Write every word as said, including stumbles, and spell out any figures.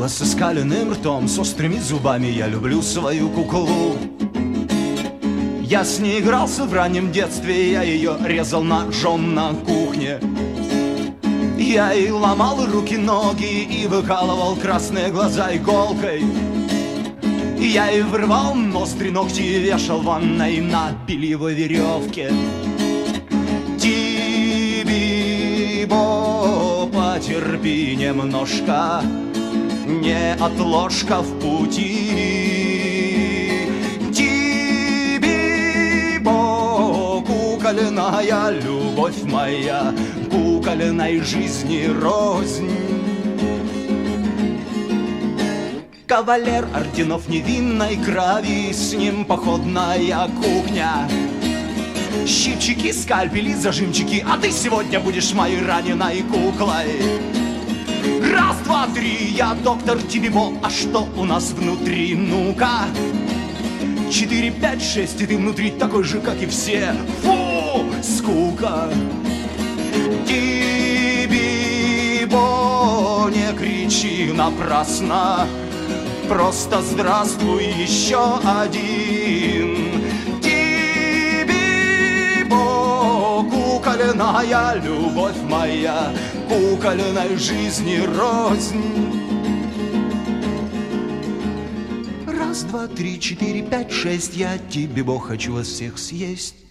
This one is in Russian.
кукла с оскаленным ртом, с острыми зубами, я люблю свою куклу. Я с ней игрался в раннем детстве, я ее резал ножом на кухне. Я ей ломал руки-ноги и выкалывал красные глаза иголкой. Я ей вырвал ноздри, ногти и вешал в ванной на бельевой веревке. Ти-би-бо, потерпи немножко, не отложка в пути. Ти-би-бо, кукольная любовь моя, кукольной жизни рознь. Кавалер орденов невинной крови, с ним походная кухня. Щипчики, скальпели, зажимчики, а ты сегодня будешь моей раненой куклой. Раз, два, три, я доктор Ти-би-бо, а что у нас внутри, ну-ка? Четыре, пять, шесть, и ты внутри такой же, как и все. Фу, скука. Ти-би-бо, не кричи напрасно, просто здравствуй еще один. Ти-би-бо, кукольная любовь моя, кукольной жизни рознь. Раз, два, три, четыре, пять, шесть, я Ти-би-бо хочу вас всех съесть.